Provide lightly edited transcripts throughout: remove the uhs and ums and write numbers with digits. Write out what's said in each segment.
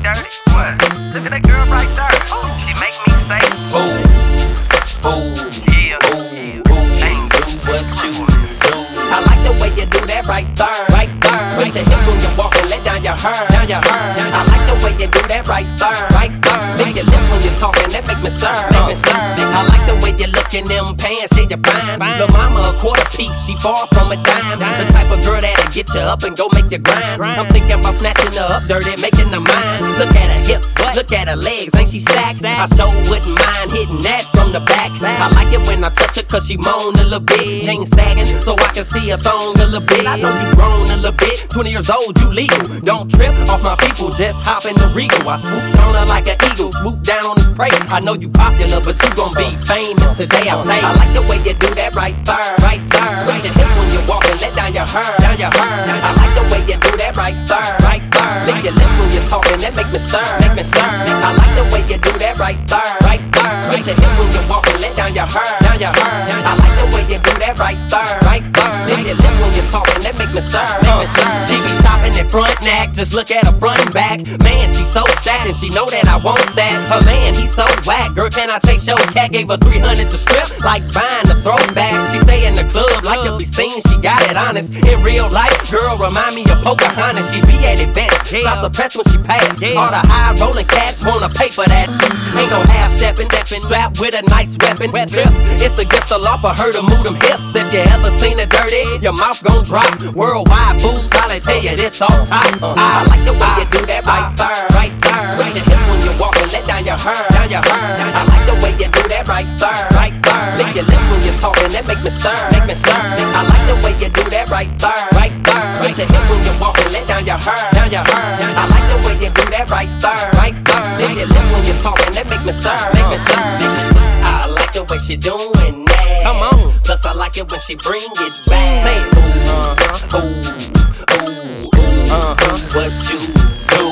dirty. What? Look at that girl right there. She make me say, Ooh, ooh, yeah, ooh, ooh, do what you do. I like the way you do that right there, right there. Switch your hips when you walk and let down your hair, down your hair. I like the way you do that right there, right there. Lick your lips when you're talking, that make me stir, make me stir. I like the way you look in them pants, see you fine. Lil' mama a quarter piece, she far from a dime. The type of girl that'll get you up and go make you grind. I'm thinking about snatching her up dirty, making her mine. Look at her hips, look at her legs, ain't she stacked? I sure wouldn't mind hitting that from the back. I like it when I touch her cause she moan a little bit. Jeans sagging so I can see her thong a little bit. I know you grown a little bit, 20 years old, you legal. Don't trip off my people, just hop in the Regal. I swooped on her like an eagle, swoop down on his prey. I know you popular, but you gon' be famous today, I say. I like the way you do that right there, right there. Switch your hips when you walk and let down your hair, down your hair. I like the way you do that right there, right there. Lick your lips when you're talking, that make me stir, make me stir. I like the way you do that right there, right there. Switch your hips when you walk and let down your hair, down your hair. I like the way you do that right there, right there. Lick your lips when you're talking, that make me stir, make me stir. She be shopping at front neck, just look at her front and back. Man, she so stacked and she know that I want that. Her man, he so whack. Girl, can I take your cat? Gave her 300 to strip, like buying a throwback. She stay in the club, like to be seen, she got it honest. In real life, girl, remind me of Pocahontas. She be at events, stop the press when she pass. All the high rolling cats wanna pay for that. Ain't no half stepping, strapped with a nice weapon. Trip, it's against the law for her to move them hips. If you ever seen her dirty, your mouth gon' drop. Worldwide fools probably tell you this all time. I like the way you do that right there, right there. Switch your hips when you walk and let down your hair, down your hair. I like the way you do that right there, right there. Lick your lips when you're talking, that make me stir, make me stir. I like the way you do that right there, right there. Switch your hips when you walk and let down your hair, down your hair. I like the way you do that right there, right there. Lick your lips when you're talking, that make me stir, make me stir, make me stir. I like the way she doing that. Come on. Plus I like it when she bring it back. Say ooh, ooh, ooh, ooh, what you do.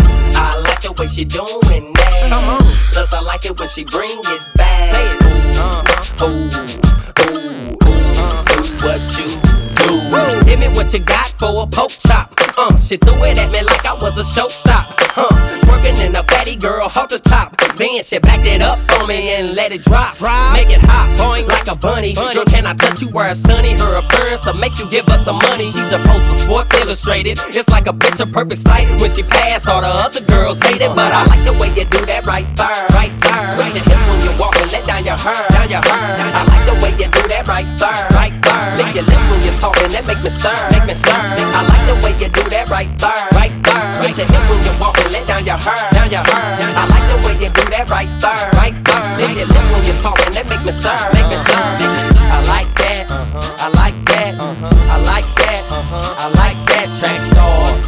I like the way she doing that. Come on. Plus I like it when she bring it back. Say ooh, ooh, ooh, ooh, what you do. Give me what you got for a poke chop. She threw it at me like I was a showstop. Twerking in a fatty girl, hold the top. Then she backed it up on me and let it drop. Make it hot, boing like a bunny. Girl, can I touch you where it's sunny? Her appearance will make you give us some money. She's supposed for Sports Illustrated. It's like a picture perfect sight. When she pass, all the other girls hate it. But I like the way you do that right there, right there. Switch your hips when you walk and let down your hair, down your hair. I like the way you do that right there, right there. Lick your lips when you're talking, that make me stir, make me stir. I like the way you do that right there, right there. Switch your hips when you walk and let down your hair, down your hair. I like the way you do that right there, right there. Lick your lips when you're talking, that make me stir, make me stir, make me stir. I like that, I like that, I like that, I like that. Track stars,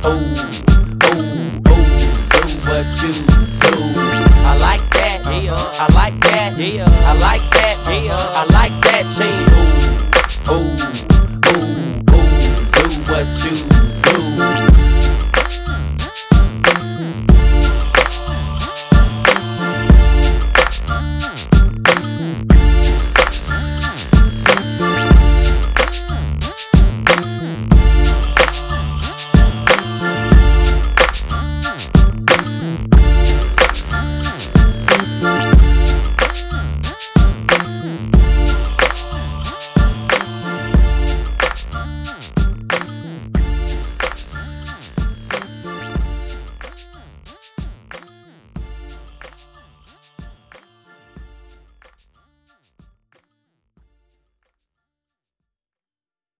ooh, ooh, ooh, do what you do. I like that, I like that, I like that, I like that. Ooh, ooh.